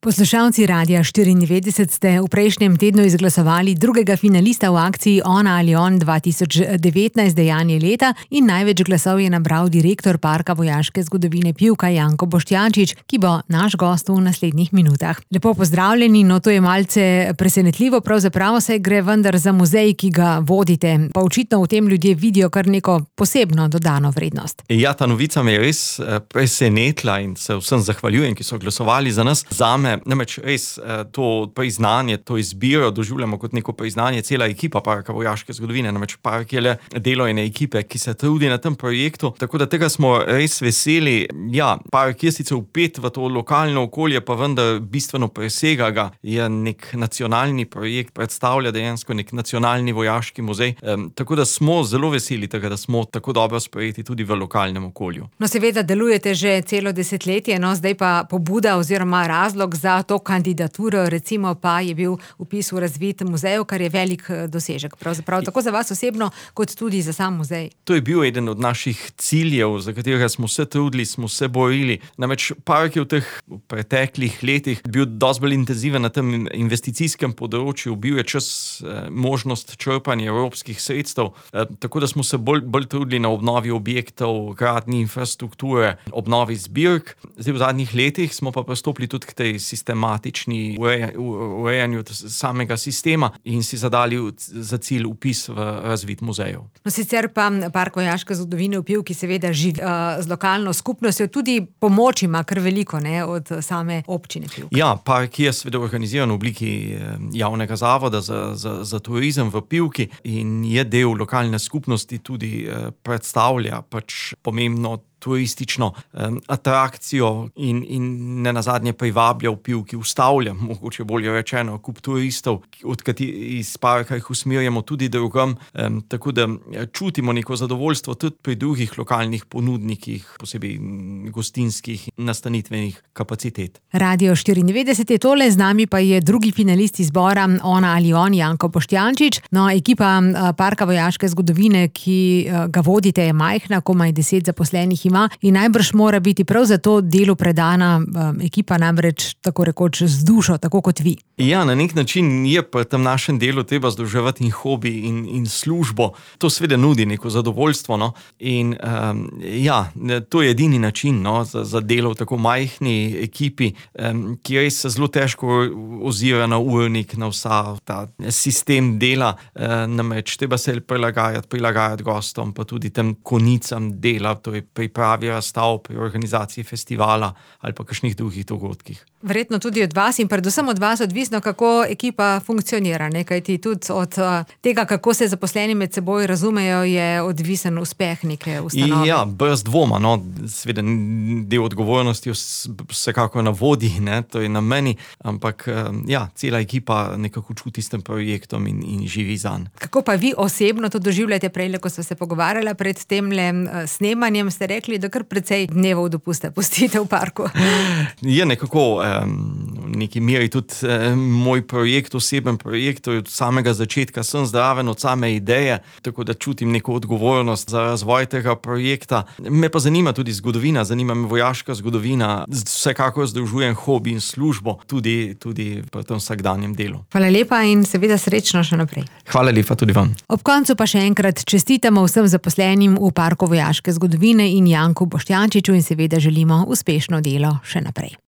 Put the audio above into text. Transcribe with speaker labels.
Speaker 1: Poslušalci Radia 94 ste v prejšnjem tednu izglasovali drugega finalista v akciji Ona ali on 2019 dejanje leta in največ glasov je nabral direktor Parka vojaške zgodovine Pivka Janko Boštjančič, ki bo naš gost v naslednjih minutah. Lepo pozdravljeni, no to je malce presenetljivo, pravzaprav se gre vendar za muzej, ki ga vodite, pa očitno v tem ljudje vidijo kar neko posebno dodano vrednost.
Speaker 2: Ja, ta novica me je res presenetila in se vsem zahvaljujem, ki so glasovali za nas. Zame namreč res to priznanje, to izbiro doživljamo kot neko priznanje cela ekipa Parka vojaške zgodovine. Namreč park je le delo ene ekipe, ki se trudi na tem projektu, tako da tega smo res veseli. Ja, park je sicer vpet v to lokalno okolje, pa vendar bistveno presega ga. Je nek nacionalni projekt, predstavlja dejansko nek nacionalni vojaški muzej, tako da smo zelo veseli tega, da smo tako dobro sprejeti tudi v lokalnem okolju.
Speaker 1: No, seveda delujete že celo desetletje, no zdaj pa pobuda oziroma razlog za to kandidaturo, recimo pa je bil vpis v razvid muzejev, kar je velik dosežek, pravzaprav tako za vas osebno, kot tudi za sam muzej.
Speaker 2: To je bil eden od naših ciljev, za katerega smo se trudili, smo se borili. Namreč park je v teh preteklih letih bil dosti bolj intenziven na tem investicijskem področju, bil je čas možnost črpanja evropskih sredstev, tako da smo se bolj trudili na obnovi objektov, gradnji infrastrukture, obnovi zbirk. Zdaj v zadnjih letih smo pa pristopili tudi k tej sistematični urejanju samega sistema in si zadali za cilj vpis v razvid muzejev.
Speaker 1: No, sicer pa Park vojaške zgodovine v Pivki seveda živi z lokalno skupnostjo, tudi pomoč ima kar veliko, ne, od same občine Pivka.
Speaker 2: Ja, park je seveda organiziran v obliki javnega zavoda za turizem v Pivki in je del lokalne skupnosti, tudi predstavlja pač pomembno turistično atrakcijo in nenazadnje privablja v Pivki, ustavlja, mogoče bolje rečeno, kup turistov, iz parka jih usmerjamo tudi drugam, tako da čutimo neko zadovoljstvo tudi pri drugih lokalnih ponudnikih, posebej gostinskih nastanitvenih kapacitet.
Speaker 1: Radio 94 je tole, z nami pa je drugi finalist izbora Ona ali on, Janko Boštjančič. No, ekipa Parka vojaške zgodovine, ki ga vodite, je majhna, komaj 10 zaposlenih ima in najbrž mora biti prav za to delu predana ekipa, namreč tako rekoč z dušo, tako kot vi.
Speaker 2: Ja, na nek način je pri tem našem delu treba združevati in hobi in službo. To seveda nudi neko zadovoljstvo, no? In ja, to je edini način, no, za delo v tako majhni ekipi, ki res se zelo težko ozira na urnik, na vsa ta sistem dela, namreč treba se prilagajati gostom, pa tudi tem konicam dela, to je pripravi razstav, pri organizaciji festivala ali pa kakšnih drugih dogodkih.
Speaker 1: Verjetno tudi od vas in predvsem od vas odvisno, kako ekipa funkcionira, ne? Kajti tudi od tega, kako se zaposleni med seboj razumejo, je odvisen uspeh neke ustanove.
Speaker 2: Ja, brez dvoma, no, seveda del odgovornosti vsekako na vodji, ne, to je na meni, ampak ja, cela ekipa nekako čuti s tem projektom in živi zanj.
Speaker 1: Kako pa vi osebno to doživljate? Prejle, ko sva se pogovarjala pred temle snemanjem, ste rekli, da kar precej dnevov dopusta pustite v parku.
Speaker 2: Je nekako v neki meri tudi moj projekt, oseben projekt, od samega začetka sem zdraven, od same ideje, tako da čutim neko odgovornost za razvoj tega projekta. Me pa zanima tudi zgodovina, zanima me vojaška zgodovina, vsekakor združujem hobi in službo, tudi pri tem vsakdanjem delu.
Speaker 1: Hvala lepa in seveda srečno še naprej.
Speaker 2: Hvala lepa tudi vam.
Speaker 1: Ob koncu pa še enkrat čestitamo vsem zaposlenim v Parku vojaške zgodovine in Janku Boštjančiču in seveda želimo uspešno delo še naprej.